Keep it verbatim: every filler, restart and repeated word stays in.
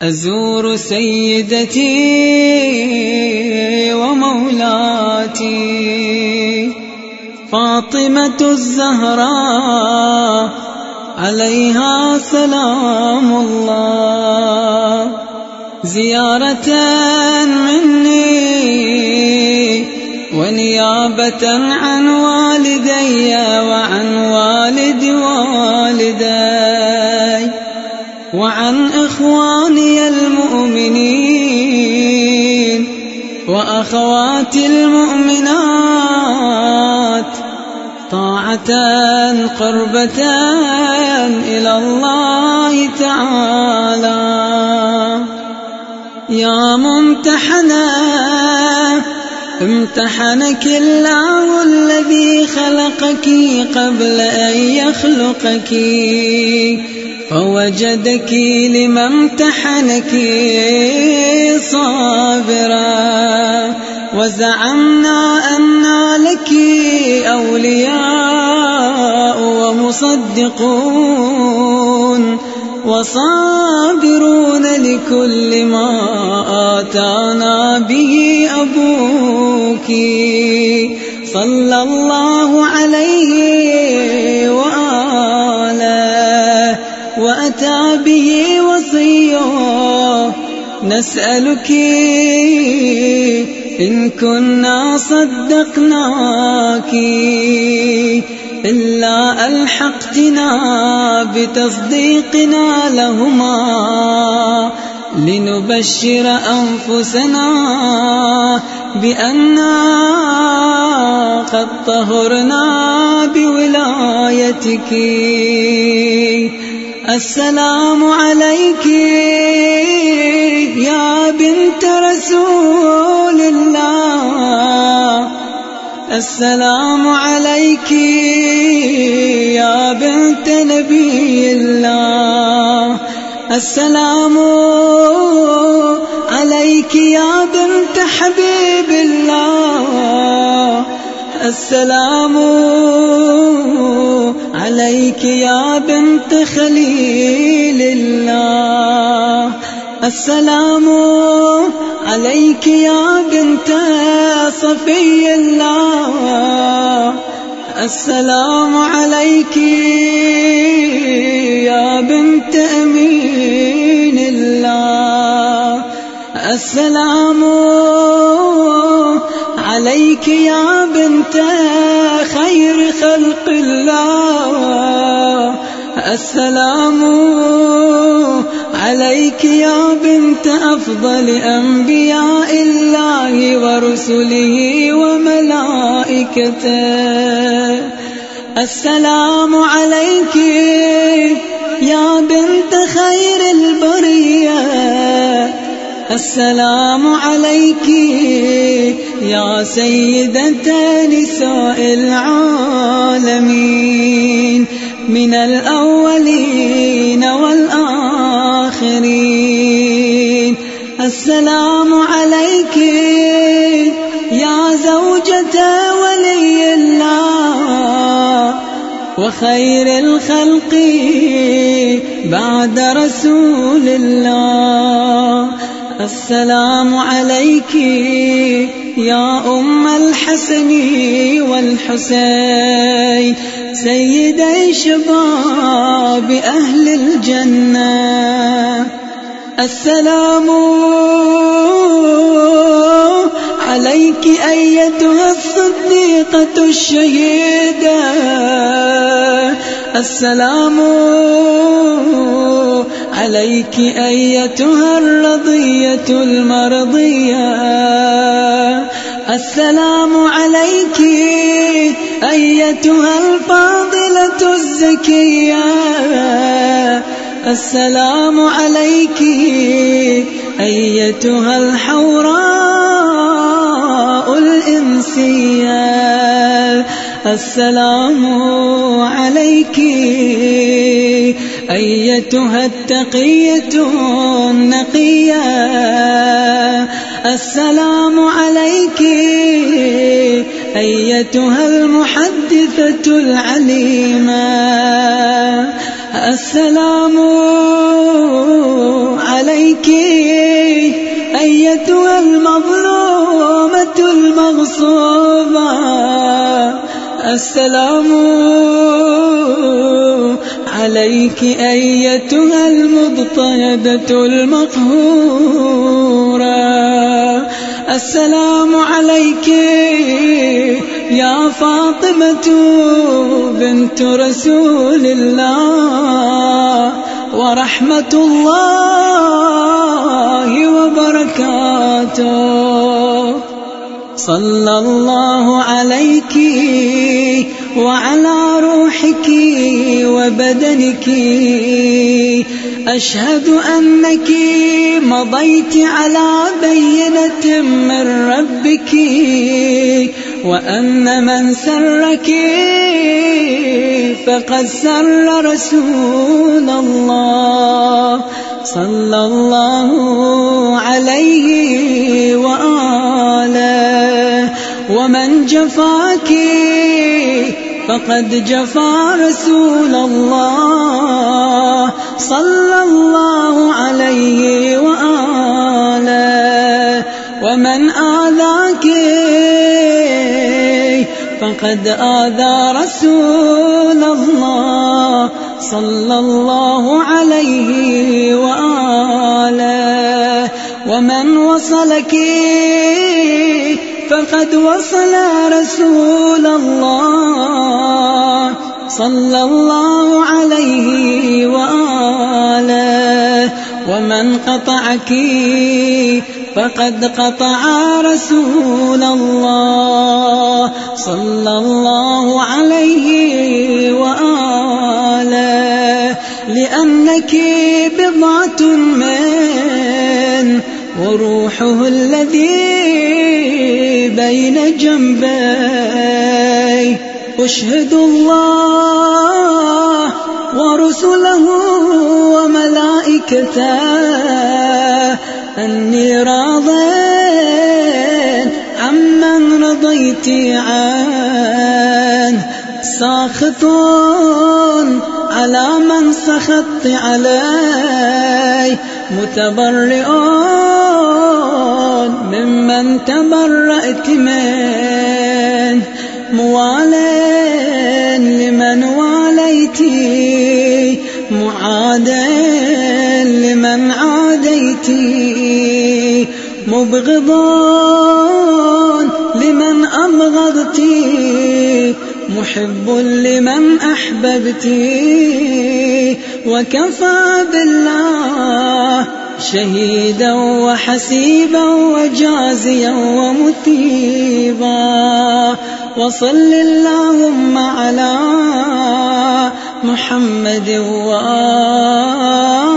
أزور سيدتي ومولاتي فاطمة الزهراء عليها سلام الله، زيارة مني ونيابة عن والدي وعن والد والدي وعن إخواني المؤمنين وأخواتي المؤمنات، طاعة قربة إلى الله تعالى. يا ممتحنة امتحنك الله الذي خلقك قبل أن يخلقك، فوجدك لما امتحنك صابرا، وزعمنا أن لك أولياء ومصدقون وصابرون لكل ما آتانا به أبوك صلى الله عليه وآله وأتى به وصيه. نسألك إن كنا صدقناك إلا ألحقتنا بتصديقنا لهما، لنبشر أنفسنا بأننا قد طهرنا بولايتك. السلام عليك يا بنت رسول الله، السلام عليك يا بنت نبي الله، السلام عليك يا بنت حبيب الله، السلام عليك يا بنت خليل الله، السلام عليك يا بنت صفي الله، السلام عليك يا بنت أمين الله، السلام عليك يا بنت خير خلق الله، السلام عليك يا بنت أفضل أنبياء الله ورسله وملائكته، السلام عليك يا بنت خير البرية، السلام عليك يا سيدة نساء العالمين من الأولين والآخرين، السلام عليك يا زوجة ولي الله وخير الخلق بعد رسول الله، السلام عليك يا أم الحسن والحسين سيدي شباب أهل الجنة، السلام عليك أيتها الصديقة الشهيدة، السلام عليك أيتها الرضية المرضية، السلام عليك أيتها الفاضلة الزكية، السلام عليك أيتها الحوراء الإنسية، السلام عليك أيتها التقية النقية، السلام عليك أيتها المحدثة العليمة، السلام عليك المظلومة المغصوبة. السلام عليك أيتها المضطهدة المقهورة. السلام عليك يا فاطمة بنت رسول الله ورحمة الله وبركاته. صلى الله عليك وعلى روحك وبدنك. أشهد أنك مضيت على بينة من ربك، وأن من سرك فقد سر رسول الله صلى الله عليه وآله. ومن جفاك فقد جفا رسول الله صلى الله عليه وآله. ومن آذاك فقد آذى رسول الله صلى الله عليه وآله. ومن وصلك فقد وصل رسول الله صلى الله عليه وآله. ومن قطعك فقد قطع رسول الله صلى الله عليه وآله. لأنك بضعة من وروحه الذي بين جنبي. أشهد الله ورسله وملائكته أني راض عمن رضيت عنه، ساخط على من سخطت عليه، متبرئ ممن تبرأت منه، موال لمن واليتي، معاد لمن عاديتي، مبغض لمن أبغضتي، محب لمن أحببتي. وكفى بالله شهيدا وحسيبا وجازيا ومثيبا. وصل اللهم على محمد وآله